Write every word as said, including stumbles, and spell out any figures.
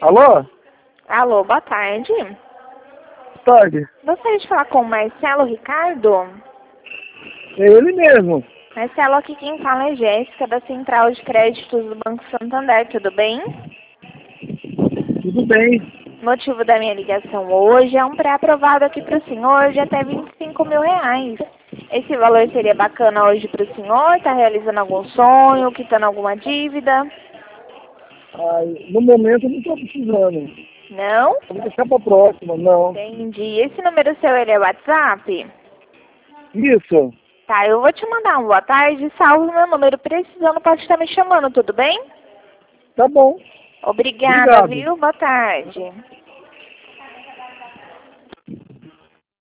Alô? Alô, boa tarde. Tarde. Gostaria de falar com o Marcelo Ricardo? É ele mesmo. Marcelo, aqui quem fala é Jéssica, da Central de Créditos do Banco Santander, tudo bem? Tudo bem. O motivo da minha ligação hoje é um pré-aprovado aqui para o senhor de até vinte e cinco mil reais. Esse valor seria bacana hoje para o senhor? Está realizando algum sonho, quitando alguma dívida? Ai, no momento eu não estou precisando. Não? Vou deixar para próxima, não. Entendi. Esse número seu, ele é WhatsApp? Isso. Tá, eu vou te mandar um boa tarde, salve meu número. Precisando, pode estar me chamando, tudo bem? Tá bom. Obrigada, Obrigado. viu? Boa tarde.